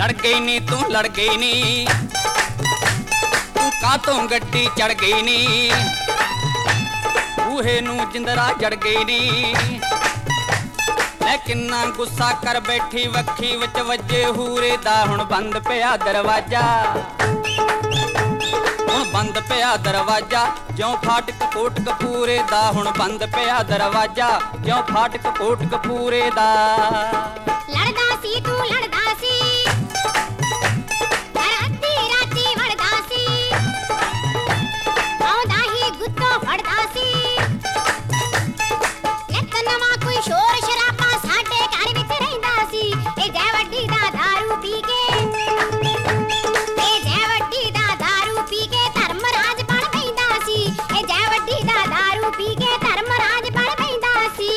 ਲੜ ਗਈ ਨੀ ਤੂੰ ਲੜ ਗਈ ਨੀ ਤੂੰ ਕਾਤੋਂ ਗੱਡੀ ਚੜ ਗਈ ਨੀ ਬੂਹੇ ਨੂੰ ਜਿੰਦਰਾ ਜੜ ਗਈ ਨੀ ਲੈ ਕਿੰਨਾ ਗੁੱਸਾ ਕਰ ਬੈਠੀ ਵੱਖੀ ਵਿੱਚ ਵੱਜੇ ਹੂਰੇ ਦਾ ਹੁਣ ਬੰਦ ਪਿਆ ਦਰਵਾਜ਼ਾ ਹੁਣ ਬੰਦ ਪਿਆ ਦਰਵਾਜ਼ਾ ਜਿਉਂ ਫਾਟਕ ਕੋਟ ਕਪੂਰੇ ਦਾ ਹੁਣ ਬੰਦ ਪਿਆ ਦਰਵਾਜ਼ਾ ਜਿਉਂ ਫਾਟਕ ਕੋਟ ਕਪੂਰੇ ਦਾ ਲੜਦਾ ਸੀ ਤੂੰ ਲੜਦਾ ਸੀ ਅੱਧੀ ਰਾਤੀ ਵੜਦਾ ਸੀ ਆਉਂਦਾ ਹੀ ਗੁੱਤੋਂ ਫੜਦਾ ਸੀ ਨਿੱਤ ਨਵਾਂ ਕੋਈ ਸ਼ੋਰ ਸ਼ਰਾਬਾ ਸਾਡੇ ਘਰ ਵਿੱਚ ਰਹਿੰਦਾ ਸੀ ਇਹ ਜੈ ਵੱਡੀ ਦਾ ਦਾਰੂ ਪੀ ਕੇ ਇਹ ਜੈ ਵੱਡੀ ਦਾ ਦਾਰੂ ਪੀ ਕੇ ਧਰਮ ਰਾਜ ਬਣ ਪੈਂਦਾ ਸੀ ਇਹ ਜੈ ਵੱਡੀ ਦਾ ਦਾਰੂ ਪੀ ਕੇ ਧਰਮ ਰਾਜ ਬਣ ਪੈਂਦਾ ਸੀ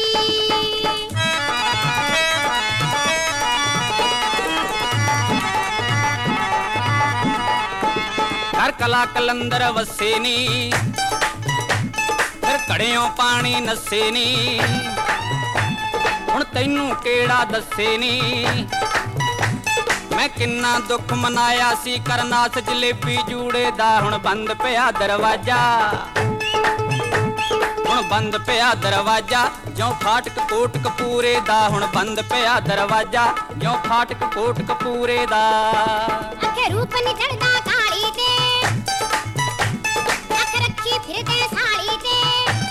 ਹਰ ਕਲਾ ਕਲੰਦਰ ਵਸੇ ਨੀ ਫਿਰ ਘੜਿਓਂ ਪਾਣੀ ਨਸੇ ਨੀ ਹੁਣ ਤੈਨੂੰ ਕਿਹੜਾ ਦੱਸੇ ਨੀ ਮੈਂ ਕਿੰਨਾ ਦੁੱਖ ਮਨਾਇਆ ਸੀ ਕਰਨਾਸ ਜਲੇਬੀ ਜੂੜੇ ਦਾ ਹੁਣ ਬੰਦ ਪਿਆ ਦਰਵਾਜ਼ਾ ਹੁਣ ਬੰਦ ਪਿਆ ਦਰਵਾਜ਼ਾ ਜਿਉਂ ਫਾਟਕ ਕੋਟ ਕਪੂਰੇ ਦਾ ਹੁਣ ਬੰਦ ਪਿਆ ਦਰਵਾਜ਼ਾ ਜਿਉਂ ਫਾਟਕ ਕੋਟ ਕਪੂਰੇ ਦਾ ਅੱਖੇ ਰੂਪ ਨੀ ਚੜਦਾ ਕਾਲੀ ਤੇ ਅੱਖ ਰੱਖੀ ਫਿਰਦੇ ਸਾਲੀ ਤੇ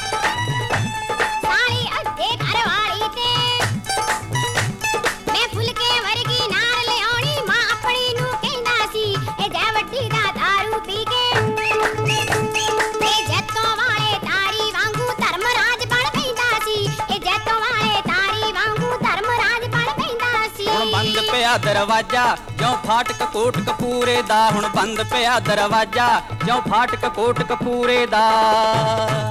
ਸਾਲੀ ਅੱਧੇ ਘਰ ਵਾਲੀ ਤੇ ਮੈਂ ਫੁਲਕੇ ਵਰਗੀ ਨਾਰ ਲਿਆਉਣੀ ਮਾਂ ਆਪਣੀ ਨੂੰ ਕਹਿੰਦਾ ਸੀ ਇਹ ਜੈ ਵੱਡੀ ਦਾ ਦਾਰੂ ਪੀ ਕੇ ਇਹ ਜੱਤੋਂ ਵਾਲੇ ਤਾਰੀ ਵਾਂਗੂ ਧਰਮ ਰਾਜ ਬਣ ਪੈਂਦਾ ਸੀ ਇਹ ਜੱਤੋਂ ਵਾਲੇ ਤਾਰੀ ਵਾਂਗੂ ਧਰਮ ਰਾਜ ਬਣ ਪੈਂਦਾ ਸੀ ਹੁਣ ਬੰਦ ਪਿਆ ਦਰਵਾਜ਼ਾ ਜਿਉਂ ਫਾਟਕ ਕੋਟ ਕਪੂਰੇ ਦਾ ਹੁਣ ਬੰਦ ਪਿਆ ਦਰਵਾਜ਼ਾ ਜਿਉਂ ਫਾਟਕ ਕੋਟ ਕਪੂਰੇ ਦਾ